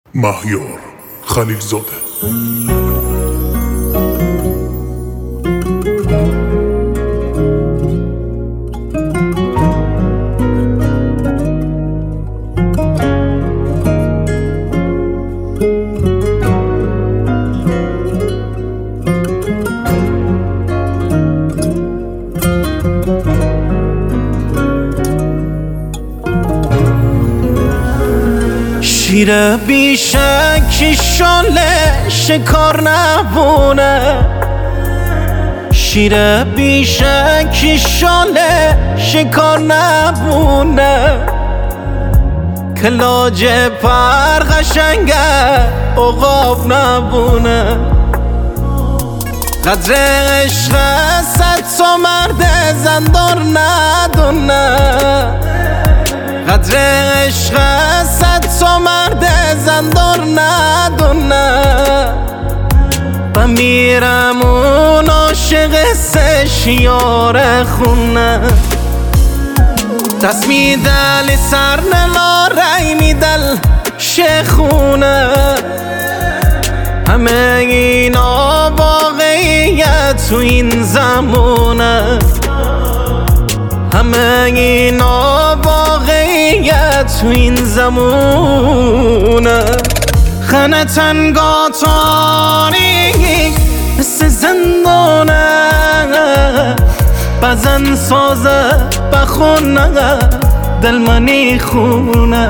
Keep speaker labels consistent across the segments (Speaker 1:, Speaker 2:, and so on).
Speaker 1: مهیار خلیلزاده.
Speaker 2: شیر بیشک شاله شکار نبونه، شیر بیشک شاله شکار نبونه، کلاج پر قشنگه عقاب نبونه. قدر عشق صد تا مرد زندار ندونه، قدر عشق صد تا مرد زندار ندونه. و میرم اون عاشق سشیار خونه، دست میدل سر نلاره میدل شخونه. همه اینا واقعیت تو این زمونه، همه اینا واقعیت تو این زمونه. خانه تنگا تاریک مثل زندانه، بزن سازه بخونه دل منی خونه.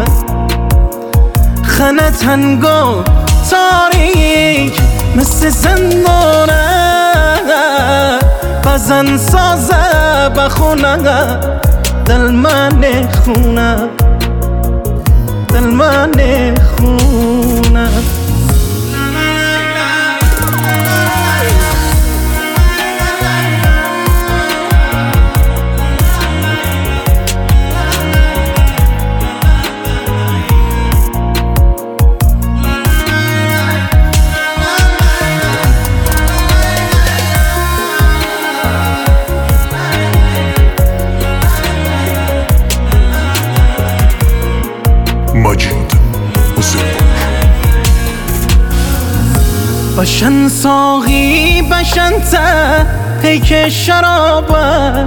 Speaker 2: خانه تنگا تاریک مثل زندانه، بزن سازه بخونه دل من خونه، دل من خونه.
Speaker 1: مجید حسین
Speaker 2: باشن ساقی باشن ته پیک شرابه،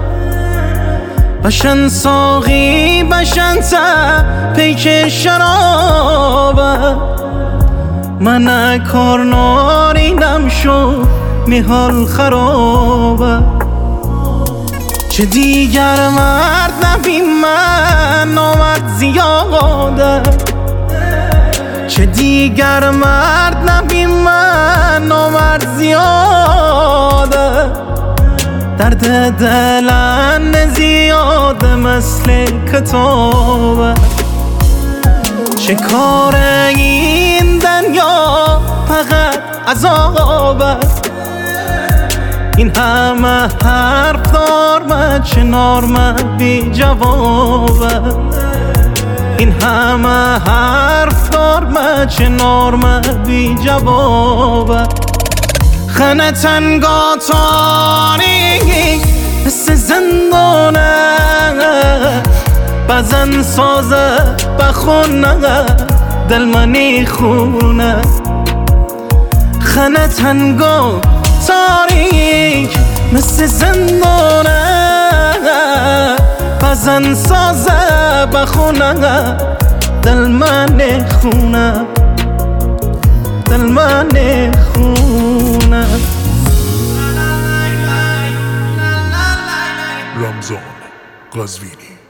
Speaker 2: باشن ساقی باشن ته پیک شرابه. من کار نارینم شو میحال خرابه، چه دیگر مرد نبین من آمد زیاده، چه دیگر مرد نبین من آمد زیاده. درد دلن زیاده مثل کتابه، چه کار این دنیا فقط عذابه. این همه حرف دار چه نارمه بی جوابه، این همه حرف دار چه نارمه بی جوابه. خانه تنگا تاریک مثل زندانه، بزن سازه بخونه دل منی خونه. خانه تنگا تاریک مثل زندانه، بزن سازه بخونه دل من خونه، دل من خونه.
Speaker 1: رمضان قزوینی.